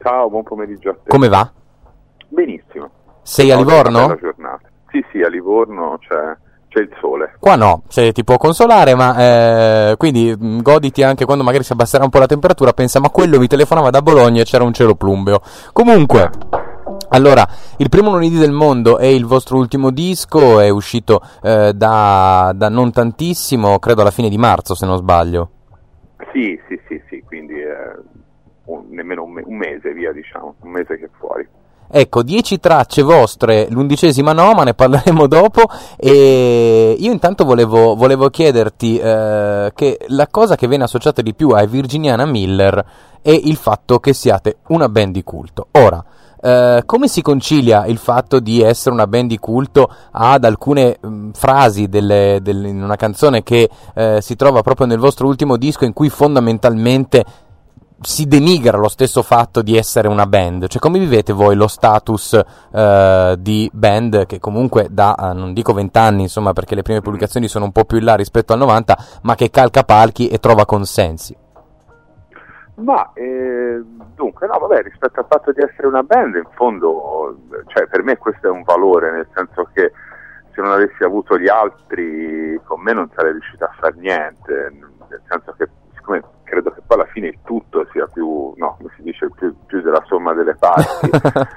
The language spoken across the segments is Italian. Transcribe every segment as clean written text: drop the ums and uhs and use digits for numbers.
Ciao, buon pomeriggio a te. Come va? Benissimo. Sei a Livorno? Una bella giornata. Sì, a Livorno c'è il sole. Qua no, se ti può consolare, ma quindi goditi anche quando magari si abbasserà un po' la temperatura, pensa, ma quello mi telefonava da Bologna e c'era un cielo plumbeo. Comunque, allora, il primo lunedì del mondo è il vostro ultimo disco, è uscito da non tantissimo, credo alla fine di marzo se non sbaglio. Sì, quindi nemmeno un mese, via, diciamo, un mese che è fuori. Ecco, 10 tracce vostre, l'11ª no, ma ne parleremo dopo. E io intanto volevo chiederti che la cosa che viene associata di più a Virginiana Miller è il fatto che siate una band di culto. Ora, come si concilia il fatto di essere una band di culto ad alcune frasi in una canzone che si trova proprio nel vostro ultimo disco, in cui fondamentalmente si denigra lo stesso fatto di essere una band? Cioè, come vivete voi lo status di band che comunque da, non dico 20 anni, insomma, perché le prime pubblicazioni sono un po' più in là rispetto al 90, ma che calca palchi e trova consensi? Ma dunque, no, vabbè, rispetto al fatto di essere una band, in fondo, cioè, per me questo è un valore, nel senso che se non avessi avuto gli altri con me non sarei riuscito a fare niente, nel senso che siccome credo che poi alla fine il tutto sia più, no, come si dice, più della somma delle parti,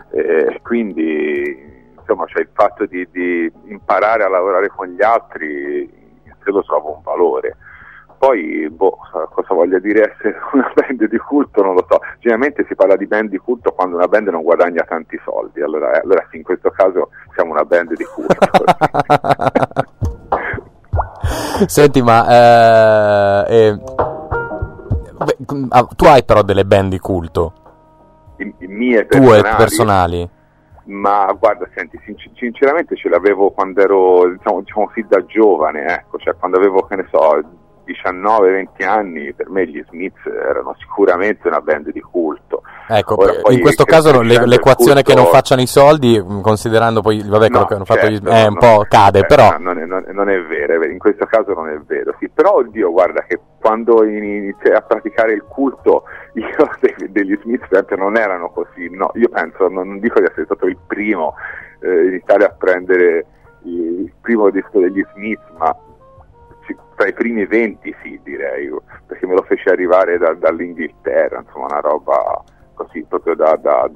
quindi insomma, cioè, il fatto di imparare a lavorare con gli altri in sé lo trovo un valore. Poi, cosa voglia dire essere una band di culto non lo so. Generalmente si parla di band di culto quando una band non guadagna tanti soldi, allora sì, in questo caso siamo una band di culto. Senti, ma tu hai però delle band di culto? I mie personali? Ma guarda, senti, sinceramente ce l'avevo quando ero, diciamo fin da giovane, ecco, cioè quando avevo, che ne so, 19-20 anni, per me gli Smiths erano sicuramente una band di culto. Ecco, poi, in questo caso l'equazione che non facciano i soldi, considerando poi, vabbè, quello che hanno fatto un po' cade, però... Non è vero, in questo caso non è vero, sì, però oddio, guarda che quando iniziai a praticare il culto, io degli Smiths non erano così, no, io penso, non dico di essere stato il primo in Italia a prendere il primo disco degli Smiths, ma tra i primi 20 sì, direi, perché me lo fece arrivare dall'Inghilterra, insomma una roba così proprio da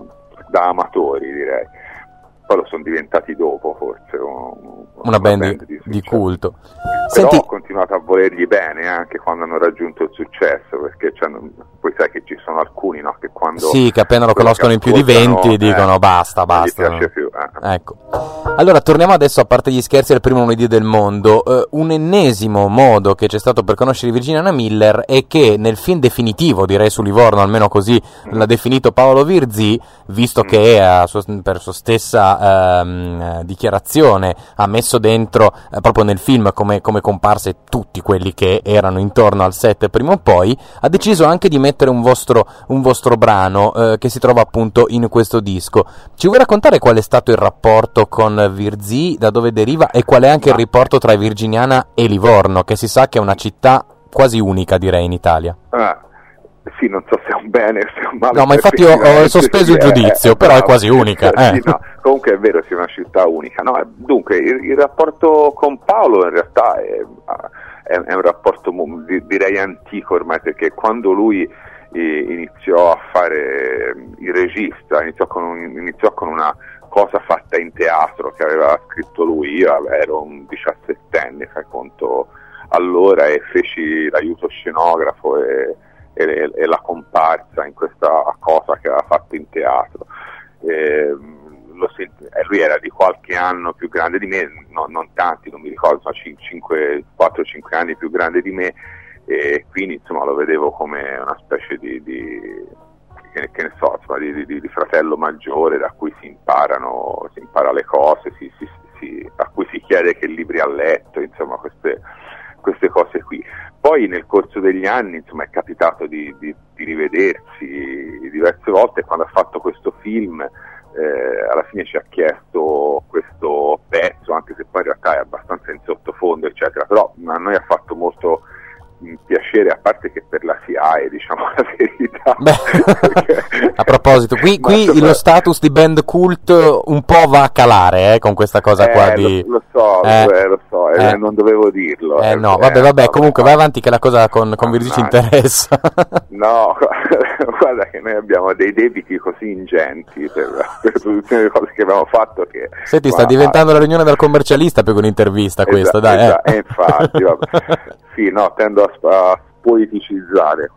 amatori, direi. Poi lo sono diventati dopo, forse una band di culto. Però ho continuato a volergli bene anche quando hanno raggiunto il successo, perché poi sai che ci sono alcuni, no, che quando sì, che appena lo conoscono in più di 20 dicono basta. Non gli piace più. Ecco. Allora torniamo adesso, a parte gli scherzi, al primo lunedì del mondo. Un ennesimo modo che c'è stato per conoscere Virginiana Miller è che nel film definitivo, direi, su Livorno, almeno così l'ha definito Paolo Virzì, visto che per sua stessa dichiarazione ha messo dentro proprio nel film come comparse tutti quelli che erano intorno al set prima o poi, ha deciso anche di mettere un vostro brano che si trova appunto in questo disco. Ci vuoi raccontare qual è stato il rapporto con Virzì, da dove deriva, e qual è anche il rapporto tra Virginiana e Livorno, che si sa che è una città quasi unica, direi, in Italia? Sì, non so se è un bene o se è un male. No, ma infatti ho sospeso il giudizio, però è quasi unica. Sì, no, comunque è vero, sia una città unica. No, dunque, il rapporto con Paolo in realtà è un rapporto, direi, antico ormai, perché quando lui iniziò a fare il regista, iniziò con una cosa fatta in teatro che aveva scritto lui. Io ero un 17enne, fai conto, allora, e feci l'aiuto scenografo e la comparsa in questa cosa che aveva fatto in teatro. Lui era di qualche anno più grande di me, non tanti, non mi ricordo, 4-5 anni più grande di me, e quindi insomma lo vedevo come una specie di che ne so, insomma, di fratello maggiore da cui si impara le cose, a cui si chiede che libri ha letto, insomma queste cose qui. Poi nel corso degli anni, insomma, è capitato di rivedersi diverse volte. Quando ha fatto questo film, alla fine ci ha chiesto questo pezzo, anche se poi in realtà è abbastanza in sottofondo, eccetera, però a noi ha fatto molto un piacere, a parte che per la SIAE, diciamo la verità. Beh, a proposito, qui lo status di band cult un po' va a calare con questa cosa qua di... Lo so, non dovevo dirlo. No, vabbè, comunque vai avanti che la cosa con Virgil ci interessa. No, guarda che noi abbiamo dei debiti così ingenti per produzione di cose che abbiamo fatto che... Senti, sta diventando la riunione del commercialista più che un'intervista questa, dai. Infatti, vabbè. Sì, no, tendo a politicizzare.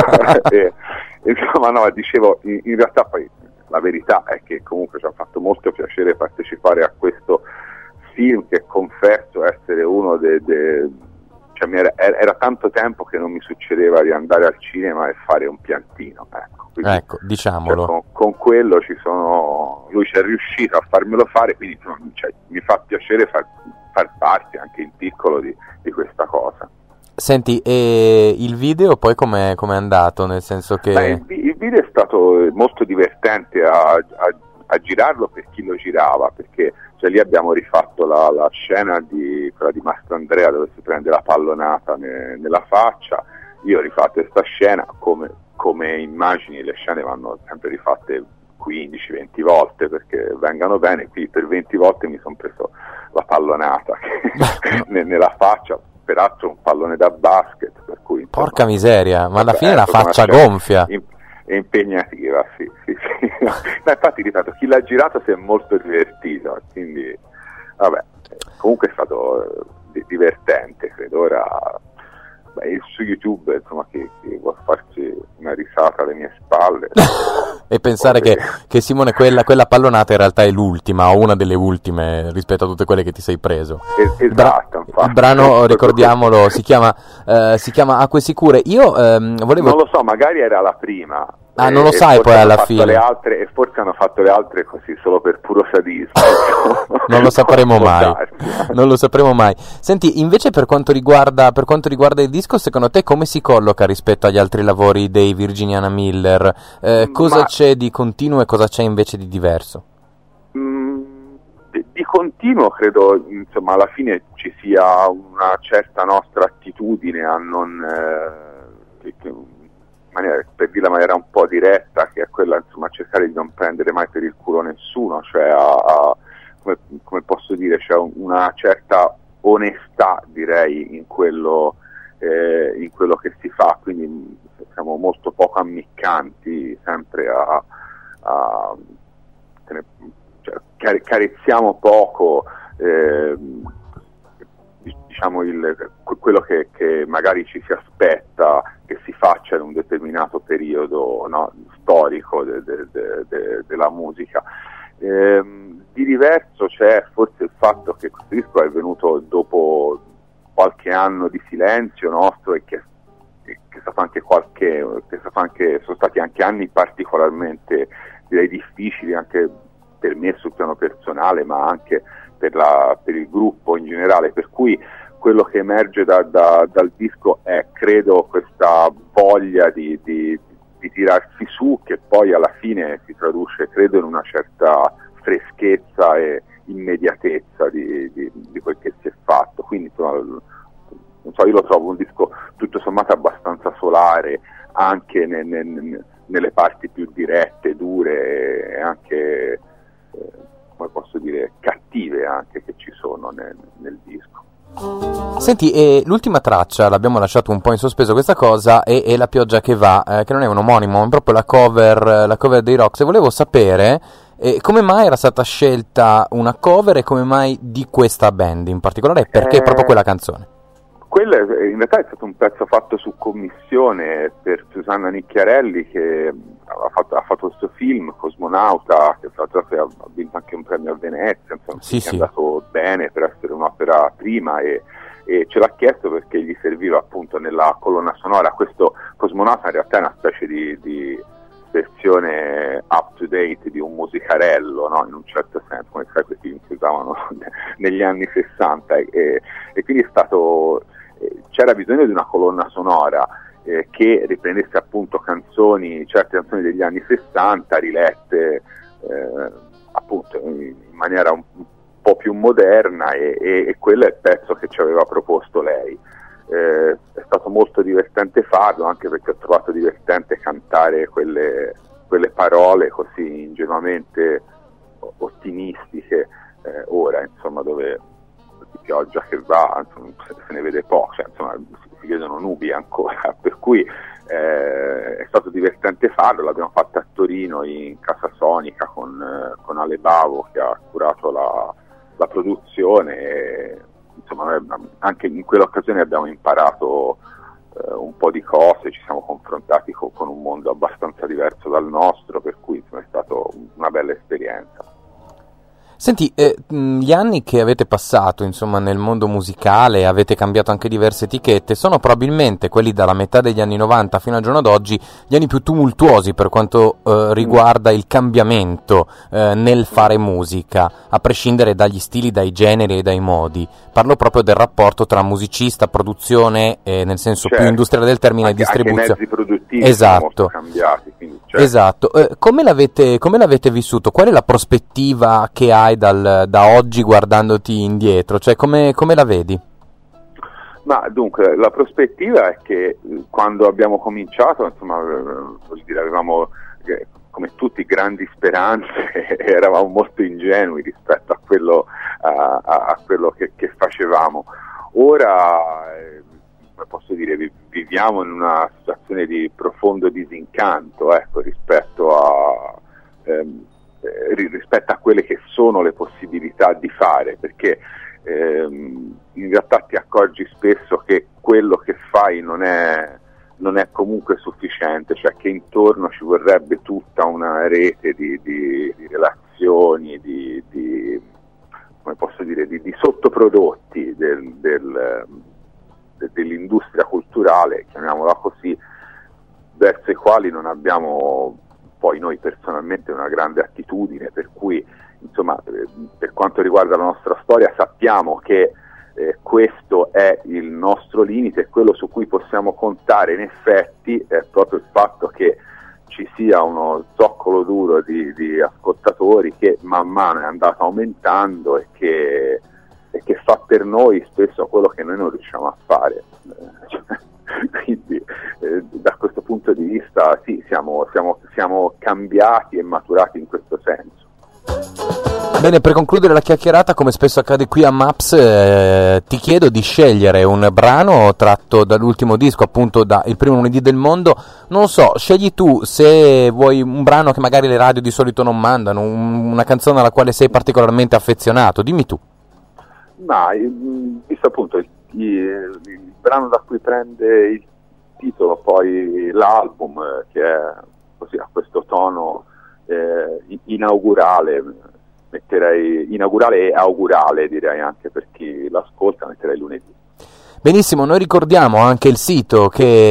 Insomma, no, dicevo, in realtà poi la verità è che comunque ci ha fatto molto piacere partecipare a questo film che confesso essere uno cioè era tanto tempo che non mi succedeva di andare al cinema e fare un piantino, ecco. Quindi, ecco, diciamolo. Cioè, con quello lui ci è riuscito a farmelo fare, quindi cioè, mi fa piacere far parte anche in piccolo di questa cosa. Senti, e il video poi com'è andato? Nel senso che... il video è stato molto divertente a girarlo per chi lo girava, perché cioè, lì abbiamo rifatto la scena quella di Mastandrea dove si prende la pallonata nella faccia. Io ho rifatto questa scena, come immagini le scene vanno sempre rifatte 15-20 volte perché vengano bene. Qui per 20 volte mi sono preso la pallonata nella faccia, peraltro un pallone da basket, per cui insomma, porca miseria, ma alla fine la faccia gonfia. È impegnativa, sì. No, infatti, ripeto, chi l'ha girato si è molto divertito, quindi vabbè, comunque è stato divertente, credo. Ora su YouTube, insomma, che vuol farci una risata alle mie spalle e pensare che Simone quella pallonata in realtà è l'ultima o una delle ultime rispetto a tutte quelle che ti sei preso. Esatto, il brano, ricordiamolo, si chiama Acque Sicure. Io volevo... Non lo so, magari era la prima. Non lo sai poi alla fine. E forse hanno fatto le altre così solo per puro sadismo. Non lo sapremo mai. Non lo sapremo mai. Senti, invece per quanto riguarda il disco, secondo te come si colloca rispetto agli altri lavori dei Virginiana Miller? Cosa c'è di continuo e cosa c'è invece di diverso? Di continuo credo, insomma, alla fine ci sia una certa nostra attitudine a non... per dirla in maniera un po' diretta, che è quella, insomma, cercare di non prendere mai per il culo nessuno, cioè come posso dire, c'è una certa onestà, direi, in quello che si fa, quindi siamo molto poco ammiccanti, sempre cioè, carezziamo poco, diciamo quello che magari ci si aspetta che si faccia in un determinato periodo, no, storico della musica. Di diverso c'è forse il fatto che questo disco è venuto dopo qualche anno di silenzio nostro e che è stato anche sono stati anche anni particolarmente, direi, difficili anche per me sul piano personale, ma anche per il gruppo in generale, per cui quello che emerge dal disco è, credo, questa voglia di tirarsi su, che poi alla fine si traduce, credo, in una certa freschezza e immediatetse di quel che si è fatto. Quindi insomma, non so, io lo trovo un disco tutto sommato abbastanza solare, anche nelle parti più dirette, dure e anche, come posso dire, cattive anche, che ci sono nel disco. Senti, e l'ultima traccia l'abbiamo lasciato un po' in sospeso questa cosa, è La pioggia che va, che non è un omonimo, è proprio la cover dei Rox, e volevo sapere come mai era stata scelta una cover e come mai di questa band in particolare, e perché proprio quella canzone? Quello in realtà è stato un pezzo fatto su commissione per Susanna Nicchiarelli, che ha fatto questo film Cosmonauta, che tra l'altro ha vinto anche un premio a Venezia, insomma, sì. È andato bene per essere un'opera prima, e ce l'ha chiesto perché gli serviva appunto nella colonna sonora. Questo Cosmonauta in realtà è una specie di versione up to date di un musicarello, no? In un certo senso, come sai, quei film si usavano negli anni 60, e quindi è stato... c'era bisogno di una colonna sonora che riprendesse appunto certe canzoni degli anni 60 rilette appunto in maniera un po' più moderna, e quello è il pezzo che ci aveva proposto lei. è stato molto divertente farlo, anche perché ho trovato divertente cantare quelle parole così ingenuamente ottimistiche, ora insomma dove di pioggia che va, insomma, se ne vede poco, cioè, insomma, si vedono nubi ancora, per cui è stato divertente farlo. L'abbiamo fatto a Torino in Casa Sonica con Ale Bavo, che ha curato la produzione, e, insomma, anche in quell'occasione abbiamo imparato un po' di cose, ci siamo confrontati con un mondo abbastanza diverso dal nostro, per cui insomma, è stata una bella esperienza. Senti, gli anni che avete passato, insomma, nel mondo musicale, avete cambiato anche diverse etichette, sono probabilmente quelli dalla metà degli anni 90 fino al giorno d'oggi gli anni più tumultuosi per quanto riguarda il cambiamento nel fare musica, a prescindere dagli stili, dai generi e dai modi. Parlo proprio del rapporto tra musicista, produzione, nel senso più industriale del termine, e distribuzione. Anche i mezzi produttivi esatto. sono molto cambiati. Quindi, certo. Esatto. Come l'avete vissuto? Qual è la prospettiva che hai da oggi guardandoti indietro? Cioè, come la vedi? Ma dunque, la prospettiva è che quando abbiamo cominciato, insomma, voglio dire, avevamo come tutti grandi speranze, eravamo molto ingenui rispetto a quello che facevamo. Ora, posso dire, viviamo in una situazione di profondo disincanto, ecco, rispetto a quelle che sono le possibilità di fare, perché in realtà ti accorgi spesso che quello che fai non è comunque sufficiente, cioè che intorno ci vorrebbe tutta una rete di relazioni, come posso dire, di sottoprodotti dell'industria culturale, chiamiamola così, verso i quali non abbiamo poi noi personalmente una grande attitudine, per cui insomma per quanto riguarda la nostra storia sappiamo che questo è il nostro limite, e quello su cui possiamo contare in effetti è proprio il fatto che ci sia uno zoccolo duro di ascoltatori che man mano è andato aumentando e che fa per noi spesso quello che noi non riusciamo a fare. Quindi da questo punto di vista sì, siamo cambiati e maturati in questo senso. Bene, per concludere la chiacchierata, come spesso accade qui a Maps, ti chiedo di scegliere un brano tratto dall'ultimo disco, appunto da Il primo lunedì del mondo. Non so, scegli tu, se vuoi un brano che magari le radio di solito non mandano, una canzone alla quale sei particolarmente affezionato, dimmi tu. Ma visto appunto il brano da cui prende il titolo poi l'album, che è così a questo tono inaugurale, metterei inaugurale e augurale, direi, anche per chi l'ascolta, metterei lunedì. Benissimo, noi ricordiamo anche il sito che è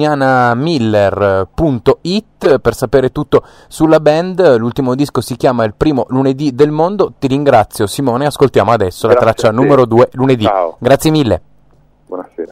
virginianamiller.it per sapere tutto sulla band. L'ultimo disco si chiama Il primo lunedì del mondo. Ti ringrazio, Simone, ascoltiamo adesso la traccia numero 2, Lunedì. Ciao. Grazie mille. Buonasera.